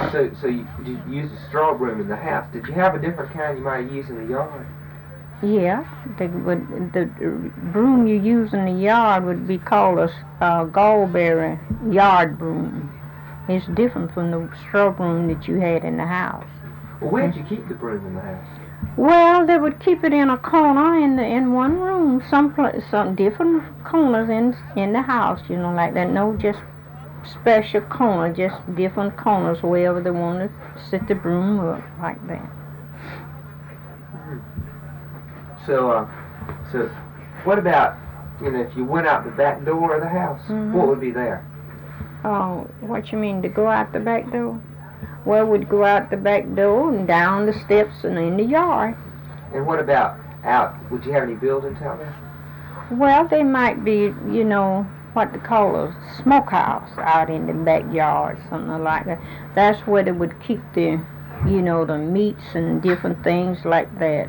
So you used a straw broom in the house. Did you have a different kind you might use in the yard? Yeah, the broom you use in the yard would be called a gallberry yard broom. It's different from the straw broom that you had in the house. Well, where'd you keep the broom in the house? Well, they would keep it in a corner in one room, some different corners in the house, like that. No, just special corner, just different corners wherever they want to set the broom up like that. Mm-hmm. So what about, if you went out the back door of the house, what would be there? Oh, what you mean, to go out the back door? Well, we'd go out the back door and down the steps and in the yard. And what about out? Would you have any buildings out there? Well, they might be, what they call a smokehouse out in the backyard, something like that. That's where they would keep the meats and different things like that.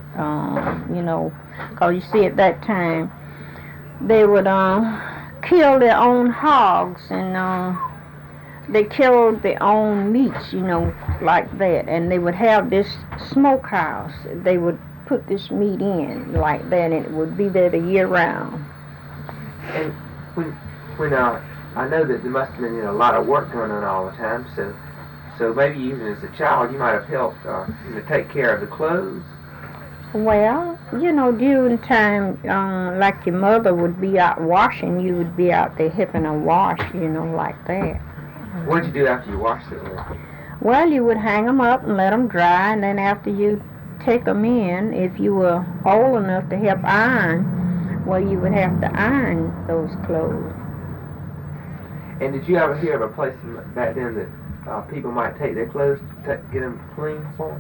Because you see, at that time, they would kill their own hogs, and they killed their own meats, like that. And they would have this smokehouse. They would put this meat in like that, and it would be there the year round. And when I know that there must have been a lot of work going on all the time, so maybe even as a child you might have helped take care of the clothes. Well, during time, like your mother would be out washing, you would be out there helping her wash, like that. What'd you do after you washed it? Well, you would hang them up and let them dry, and then after you take them in, if you were old enough to help iron, well, you would have to iron those clothes. And did you ever hear of a place back then that people might take their clothes to get them clean for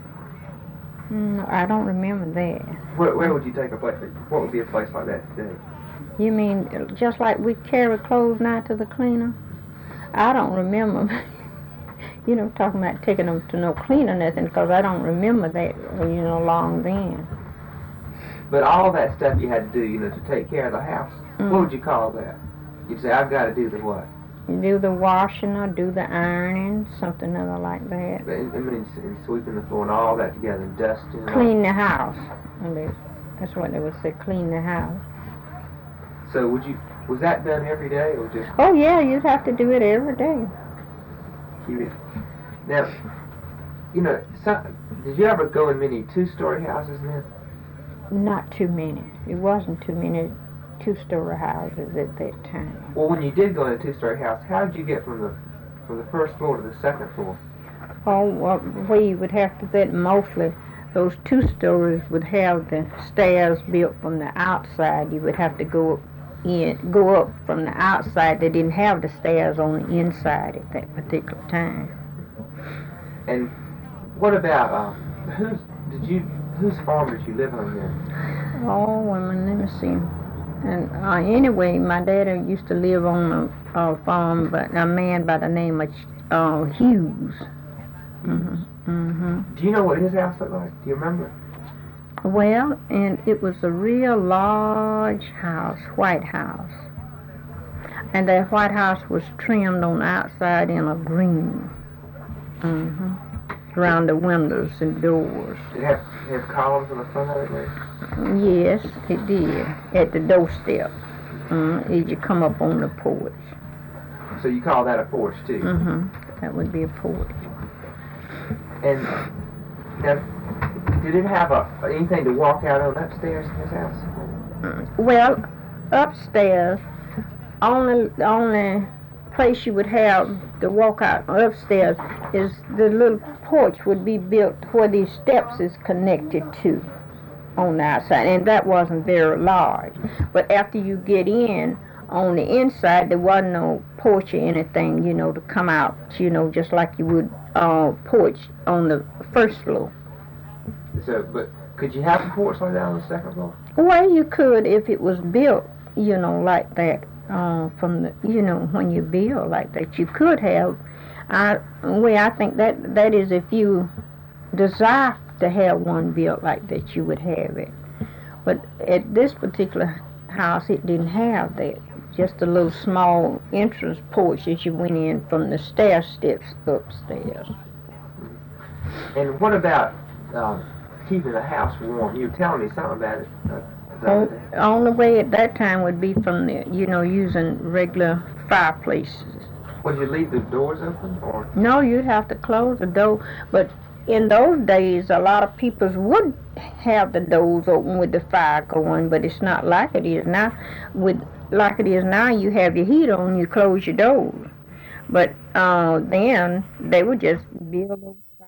them? I don't remember that. Where would you take a place? What would be a place like that today? You mean just like we carry clothes now to the cleaner? I don't remember, talking about taking them to no cleaner or nothing, because I don't remember that, long then. But all that stuff you had to do, to take care of the house, what would you call that? You'd say, I've got to do the what? Do the washing or do the ironing, something other like that. And sweeping the floor and all that together and dusting. Clean the house. That's what they would say, clean the house. So was that done every day or just? Oh yeah, you'd have to do it every day. Now, did you ever go in many two-story houses then? Not too many. It wasn't too many two-story houses at that time. Well, when you did go in a two-story house, how did you get from the first floor to the second floor? Oh, well, we would have to get mostly. Those two stories would have the stairs built from the outside. You would have to go up from the outside. They didn't have the stairs on the inside at that particular time. And what about whose farm did you live on then? Oh, women, let me see. And anyway, my daddy used to live on a farm, but a man by the name of Hughes. Do you know what his house looked like? Do you remember? Well, and it was a real large house, white house. And that white house was trimmed on the outside in a green. Around the windows and doors. Did it have columns on the front of it? Right? Yes, it did. At the doorstep. As you come up on the porch. So you call that a porch too? That would be a porch. And now, did it have anything to walk out on upstairs in his house? Well, upstairs, the only place you would have to walk out upstairs is the little porch would be built where these steps is connected to on the outside, and that wasn't very large. But after you get in on the inside, there wasn't no porch or anything, to come out, just like you would porch on the first floor. So, but could you have a porch like that on the second floor? Well, you could if it was built, like that. From the, when you build like that, you could have. I think that is if you desire to have one built like that, you would have it. But at this particular house, it didn't have that. Just a little small entrance porch as you went in from the stair steps upstairs. And what about keeping the house warm? You were telling me something about it the other day. Only way at that time would be from the, using regular fireplaces. Would you leave the doors open, or? No, you'd have to close the door. But in those days, a lot of people would have the doors open with the fire going, but it's not like it is now. Like it is now, you have your heat on, you close your doors. But then they would just build